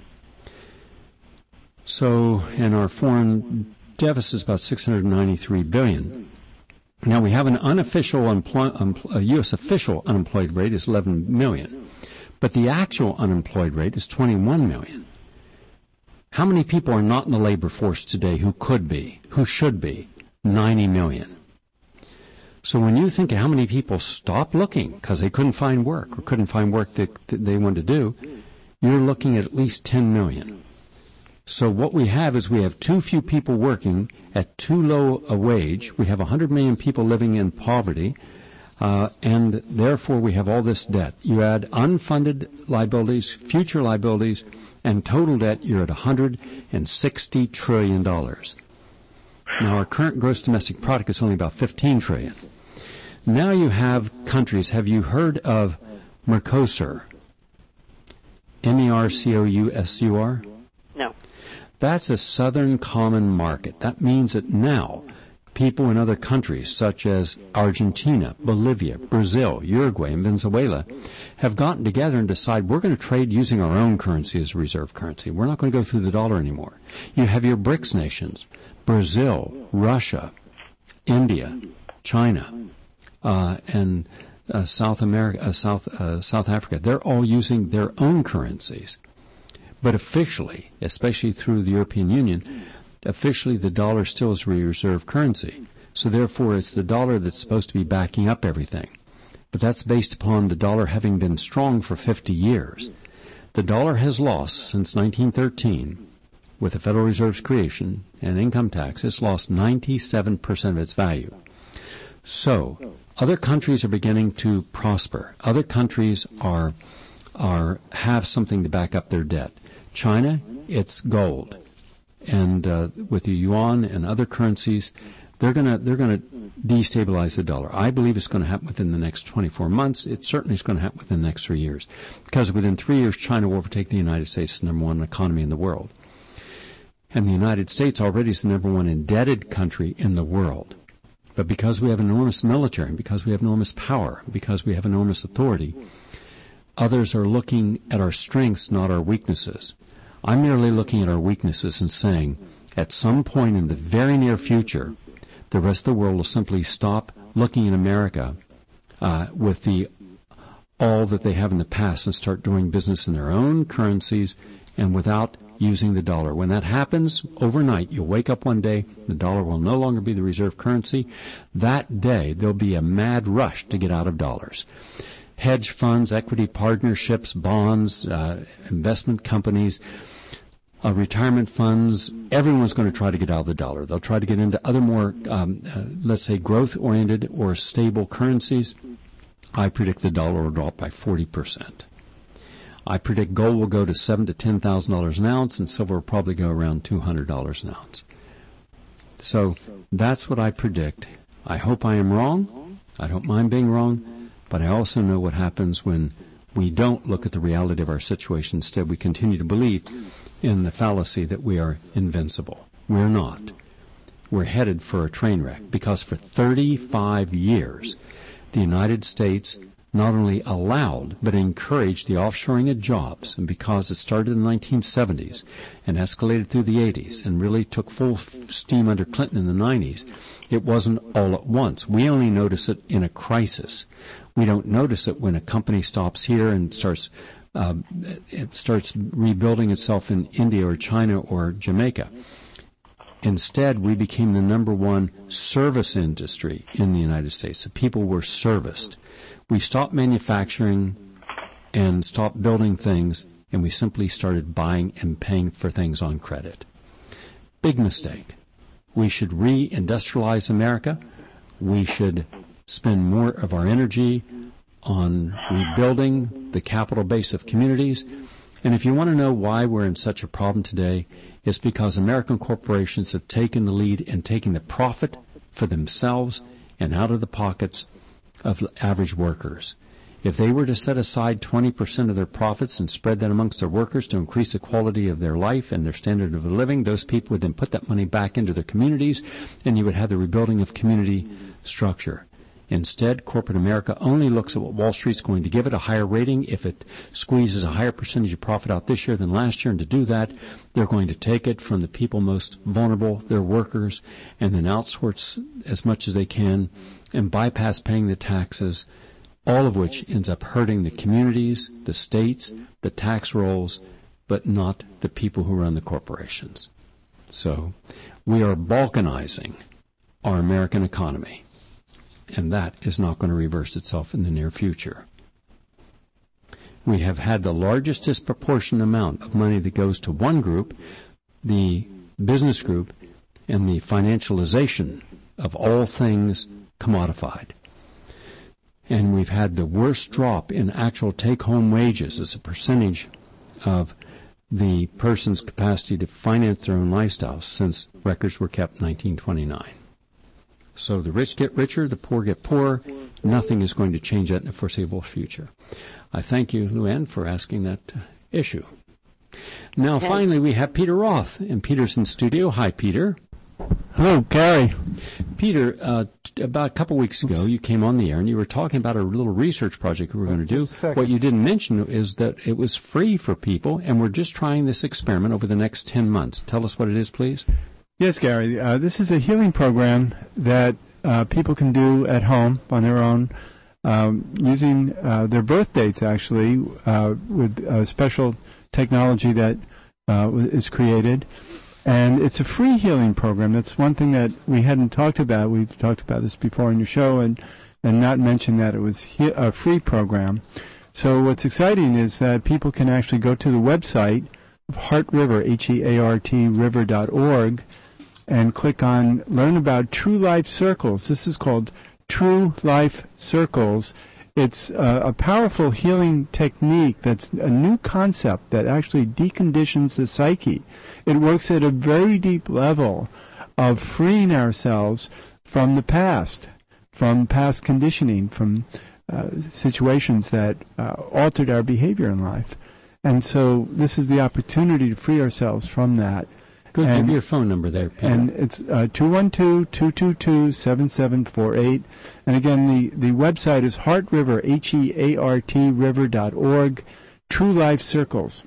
So, and our foreign deficit is about six hundred ninety-three billion dollars. Now, we have an unofficial, unemploy, a U S official unemployed rate is eleven million, but the actual unemployed rate is twenty-one million. How many people are not in the labor force today who could be, who should be? ninety million. So when you think of how many people stopped looking because they couldn't find work or couldn't find work that, that they wanted to do, you're looking at at least ten million. So what we have is we have too few people working at too low a wage. We have one hundred million people living in poverty, uh, and therefore we have all this debt. You add unfunded liabilities, future liabilities, and total debt, you're at one hundred sixty trillion dollars. Now, our current gross domestic product is only about fifteen trillion dollars. Now you have countries. Have you heard of Mercosur? M E R C O U S U R?
No.
That's a Southern Common Market. That means that now people in other countries such as Argentina, Bolivia, Brazil, Uruguay, and Venezuela have gotten together and decided we're going to trade using our own currency as a reserve currency. We're not going to go through the dollar anymore. You have your BRICS nations, Brazil, Russia, India, China, uh, and uh, South America, uh, South uh, South Africa. They're all using their own currencies. But officially, especially through the European Union, officially the dollar still is a reserve currency. So therefore, it's the dollar that's supposed to be backing up everything. But that's based upon the dollar having been strong for fifty years. The dollar has lost since nineteen thirteen, with the Federal Reserve's creation and income tax, it's lost ninety-seven percent of its value. So, other countries are beginning to prosper. Other countries are are have something to back up their debt. China, it's gold. And uh, with the yuan and other currencies, they're going to they're going to destabilize the dollar. I believe it's going to happen within the next twenty-four months. It certainly is going to happen within the next three years. Because within three years, China will overtake the United States as the number one economy in the world. And the United States already is the number one indebted country in the world. But because we have an enormous military, because we have enormous power, because we have enormous authority, others are looking at our strengths, not our weaknesses. I'm merely looking at our weaknesses and saying, at some point in the very near future, the rest of the world will simply stop looking at America uh, with the all that they have in the past and start doing business in their own currencies and without using the dollar. When that happens, overnight, you'll wake up one day, the dollar will no longer be the reserve currency. That day, there'll be a mad rush to get out of dollars. Hedge funds, equity partnerships, bonds, uh, investment companies, uh, retirement funds, everyone's going to try to get out of the dollar. They'll try to get into other more, um, uh, let's say, growth-oriented or stable currencies. I predict the dollar will drop by forty percent. I predict gold will go to seven to ten thousand dollars an ounce, and silver will probably go around two hundred dollars an ounce. So that's what I predict. I hope I am wrong. I don't mind being wrong, but I also know what happens when we don't look at the reality of our situation. Instead, we continue to believe in the fallacy that we are invincible. We're not. We're headed for a train wreck because for thirty-five years, the United States not only allowed but encouraged the offshoring of jobs, and because it started in the nineteen seventies and escalated through the eighties and really took full steam under Clinton in the nineties, it wasn't all at once. We only notice it in a crisis. We don't notice it when a company stops here and starts uh, it starts rebuilding itself in India or China or Jamaica. Instead, we became the number one service industry in the United States. The people were serviced. We stopped manufacturing and stopped building things, and we simply started buying and paying for things on credit. Big mistake. We should re-industrialize America. We should spend more of our energy on rebuilding the capital base of communities. And if you want to know why we're in such a problem today, it's because American corporations have taken the lead in taking the profit for themselves and out of the pockets of average workers. If they were to set aside twenty percent of their profits and spread that amongst their workers to increase the quality of their life and their standard of living, those people would then put that money back into their communities, and you would have the rebuilding of community structure. Instead, corporate America only looks at what Wall Street's going to give it, a higher rating. If it squeezes a higher percentage of profit out this year than last year, and to do that, they're going to take it from the people most vulnerable, their workers, and then outsource as much as they can and bypass paying the taxes, all of which ends up hurting the communities, the states, the tax rolls, but not the people who run the corporations. So we are balkanizing our American economy, and that is not going to reverse itself in the near future. We have had the largest disproportionate amount of money that goes to one group, the business group, and the financialization of all things commodified. And we've had the worst drop in actual take-home wages as a percentage of the person's capacity to finance their own lifestyle since records were kept in nineteen twenty-nine. So the rich get richer, the poor get poorer. Nothing is going to change that in the foreseeable future. I thank you, Luann, for asking that uh, issue. Now, okay. Finally, we have Peter Roth, and Peter's in studio. Hi, Peter.
Hello, Gary.
Peter, uh, t- about a couple weeks ago, Oops. you came on the air and you were talking about a little research project we were going to do. What you didn't mention is that it was free for people, and we're just trying this experiment over the next ten months. Tell us what it is, please.
Yes, Gary. Uh, this is a healing program that uh, people can do at home on their own, um, using uh, their birth dates, actually, uh, with uh, special technology that uh, is created. And it's a free healing program. That's one thing that we hadn't talked about. We've talked about this before in your show and, and not mentioned that it was he- a free program. So what's exciting is that people can actually go to the website of Heart River, H E A R T, river dot org, and click on Learn About True Life Circles. This is called True Life Circles. It's uh, a powerful healing technique that's a new concept that actually deconditions the psyche. It works at a very deep level of freeing ourselves from the past, from past conditioning, from uh, situations that uh, altered our behavior in life. And so this is the opportunity to free ourselves from that.
Go
and,
give your phone number there, Peter.
And it's uh, two one two, two two two, seven seven four eight. And again, the, the website is Heart River, H E A R T, river dot org, True Life Circles.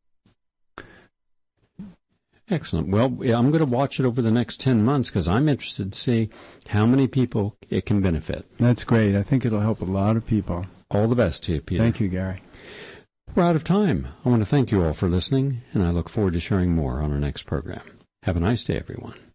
Excellent. Well, yeah, I'm going to watch it over the next ten months because I'm interested to see how many people it can benefit.
That's great. I think it'll help a lot of people.
All the best to you, Peter.
Thank you, Gary.
We're out of time. I want to thank you all for listening, and I look forward to sharing more on our next program. Have a nice day, everyone.